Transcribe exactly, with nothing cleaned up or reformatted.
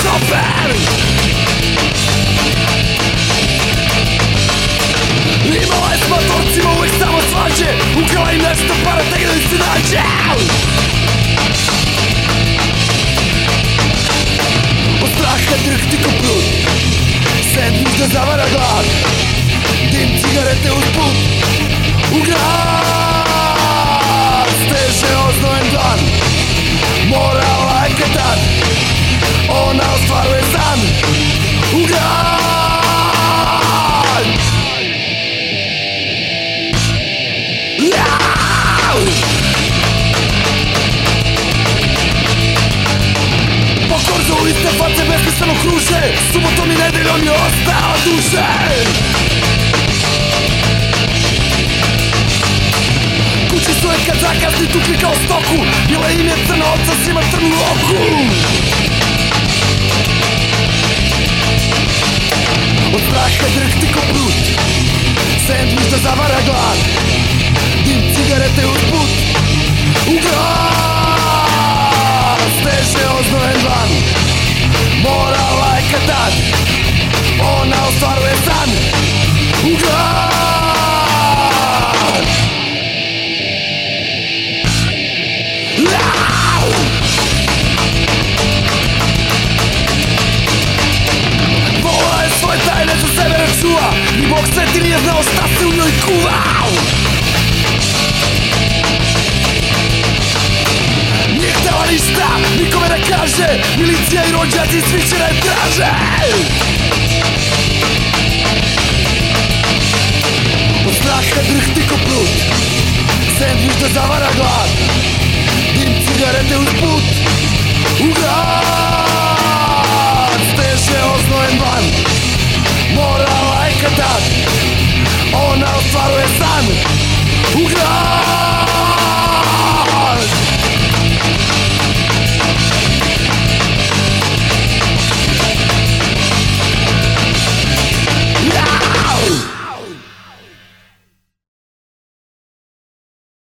šofer. Imala je s matorcima uvek samo svađe, ukrala im nešto para tek da im se nađe. Od straha drhti ko prut, sendvič da zavara glad, dim cigarete uz put. U grad steže oznojen dan, morala je kad ona ostvaruje san. U grad po korzu iste face besmisleno kruže, subotom i nedeljom je ostao duže. Kuće su je kad zakazni tukli kao stoku, bila im je crna oca svima trnu u oku. Od straha drhti ko prut, sendvič da zavara glad, dim cigarete uz put. U grad steže oznojen dan, morala je kad tad, ona ostvaruje san. U grad vola je svoje tajne za sebe ne čuva, ni Bog sveti nije znao šta se u njoj kuva. Nije htela ništa, nikome ne kaže, milicija i rođaci svi će da je traže. Od straha drhti ko prut, sendvič da zavara glad, dim cigarete uz put. U grad